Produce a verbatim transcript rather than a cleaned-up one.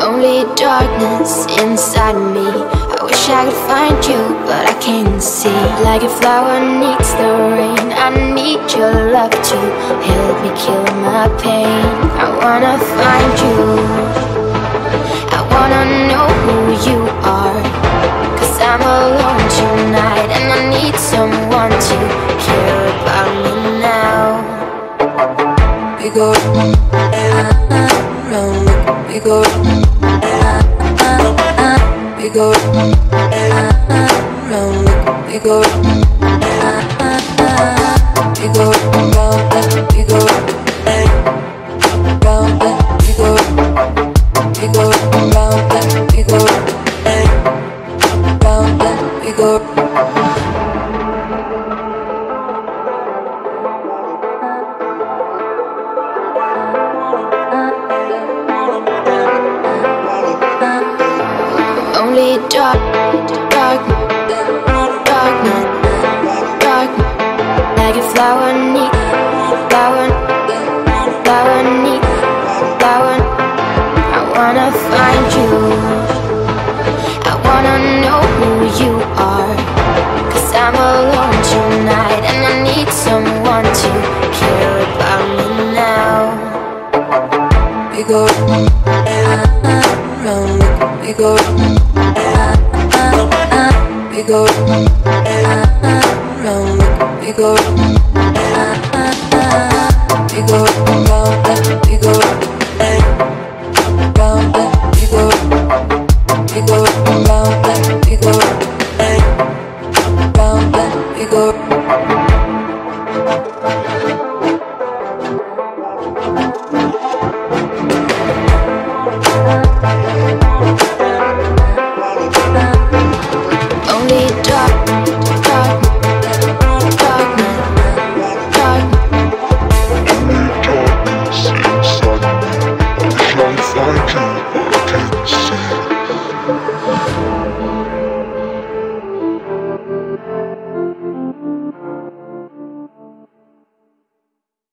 Only darkness inside me. I wish I could find you, but I can't see. Like a flower needs the rain, I need your love to help me kill my pain. I wanna find you, I wanna know who you are, 'cause I'm alone tonight and I need someone to care about me now. We go round, we go we go round, we go we go round, we go round, we go we go round, we go round, we go. Only dark, dark, darkness, dark, like a flower need, flower, flower need, flower. I wanna find you, I wanna know who you are, 'cause I'm alone tonight and I need someone to care about me now. We go round, we go we go round, we go we go round, we go round, we go we go round, we go round, we go. Only dark, dark, darkness, dark. Only darkness inside me. I wish I could find you, but I can't see.